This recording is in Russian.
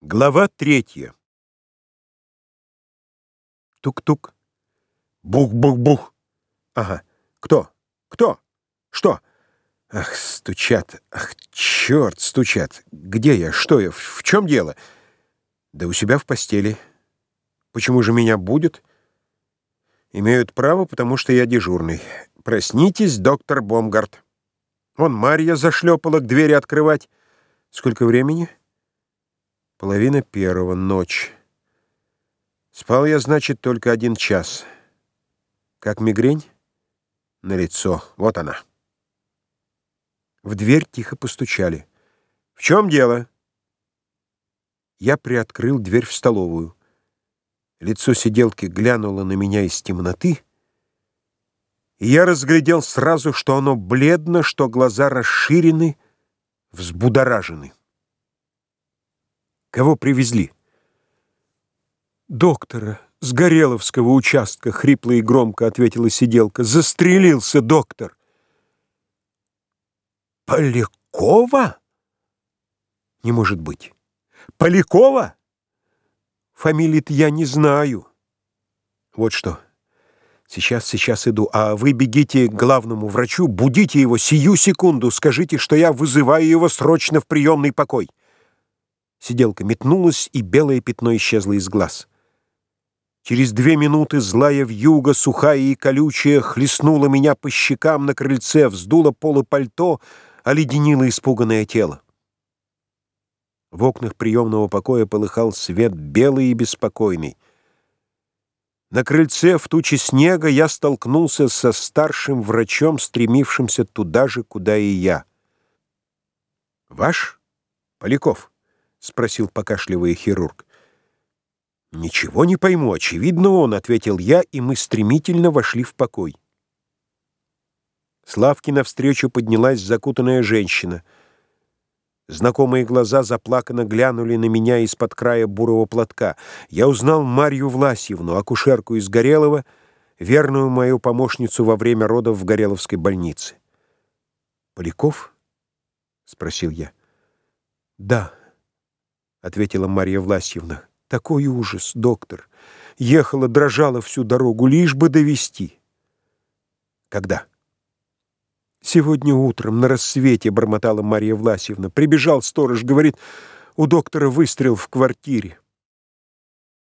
Глава 3. Тук-тук. Бух-бух-бух. Ага. Кто? Кто? Что? Ах, стучат. Ах, черт, стучат. Где я? Что я? В чем дело? Да у себя в постели. Почему же меня будет? Имеют право, потому что я дежурный. Проснитесь, доктор Бомгарт. Вон Марья зашлепала к двери открывать. Сколько времени? 1:30, ночь. Спал я, значит, только 1 час. Как мигрень? Налицо. Вот она. В дверь тихо постучали. «В чем дело?» Я приоткрыл дверь в столовую. Лицо сиделки глянуло на меня из темноты, и я разглядел сразу, что оно бледно, что глаза расширены, взбудоражены. «Кого привезли?» «Доктора с Гореловского участка», — хрипло и громко ответила сиделка. «Застрелился доктор». «Полякова? Не может быть. Полякова? Фамилии-то я не знаю. Вот что. Сейчас иду. А вы бегите к главному врачу, будите его сию секунду, скажите, что я вызываю его срочно в приемный покой». Сиделка метнулась, и белое пятно исчезло из глаз. Через 2 минуты злая вьюга, сухая и колючая, хлестнула меня по щекам на крыльце, вздула полы пальто, оледенила испуганное тело. В окнах приемного покоя полыхал свет белый и беспокойный. На крыльце в туче снега я столкнулся со старшим врачом, стремившимся туда же, куда и я. «Ваш? Поляков?» — спросил, покашливая, хирург. «Ничего не пойму, очевидно он», — ответил я, и мы стремительно вошли в покой. С лавки навстречу поднялась закутанная женщина. Знакомые глаза заплаканно глянули на меня из-под края бурого платка. Я узнал Марью Власьевну, акушерку из Горелого, верную мою помощницу во время родов в Гореловской больнице. «Поляков?» — спросил я. «Да», — ответила Марья Власьевна. «Такой ужас, доктор. Ехала, дрожала всю дорогу, лишь бы довести». «Когда?» «Сегодня утром, на рассвете», — бормотала Марья Власьевна. «Прибежал сторож, говорит, у доктора выстрел в квартире».